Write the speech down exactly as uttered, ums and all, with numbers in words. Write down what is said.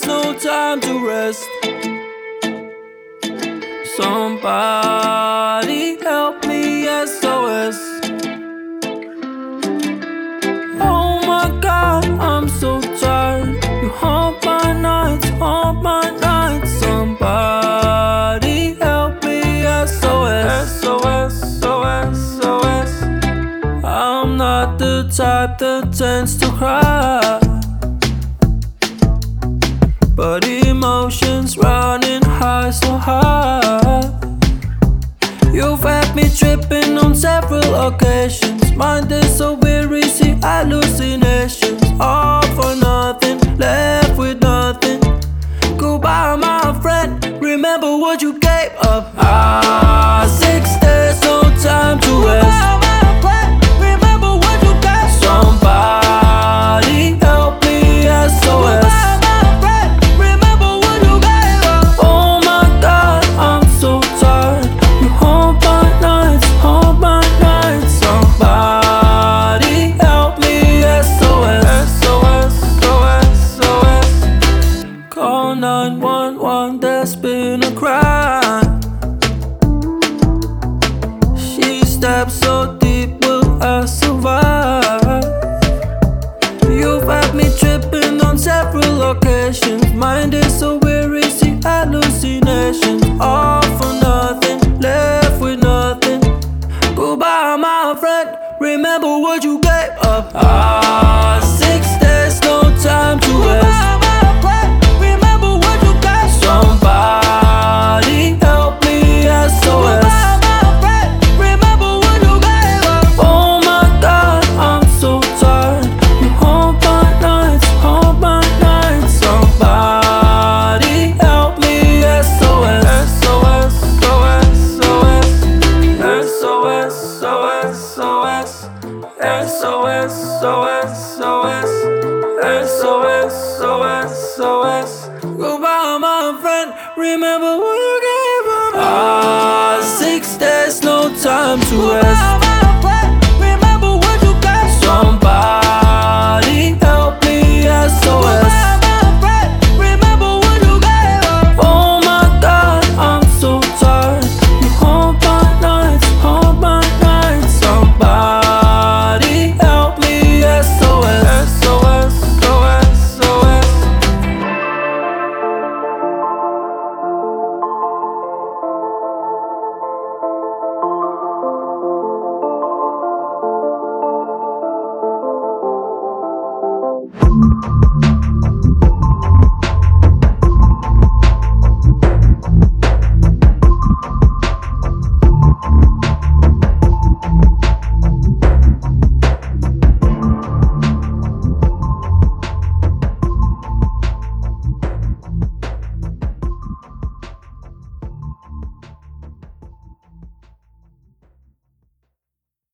there's no time to rest. Somebody help me, S O S. Oh my God, I'm so tired. You haunt my nights, haunt my nights. Somebody help me, S O S. S O S, S O S, S O S. I'm not the type that tends to cry, but emotions running high, so high. You've had me tripping on several occasions. Mind is so weary, see hallucinations. All for nothing, left with nothing. Goodbye my friend, remember what you gave up. Ah, six days, no time to rest. Remember what you gave up. Somebody help me, S O S. nine one one, there's been a crime. She stepped so deep, will I survive? You've had me tripping on several occasions. Mind is so weary, see hallucinations. All for nothing, left with nothing. Goodbye my friend, remember what you gave up. Ah, six days, no time to rest. Somebody help me, S O S. Remember what you gave up. Oh my God, I'm so tired. You haunt my nights, haunt my nights. Somebody help me, S O S. S O S, S O S, S O S, S O S, S O S, S O S, S O S, S O S, S O S, S O S, S O S. Goodbye my friend, remember what you gave up. Ah, six days, no time to rest.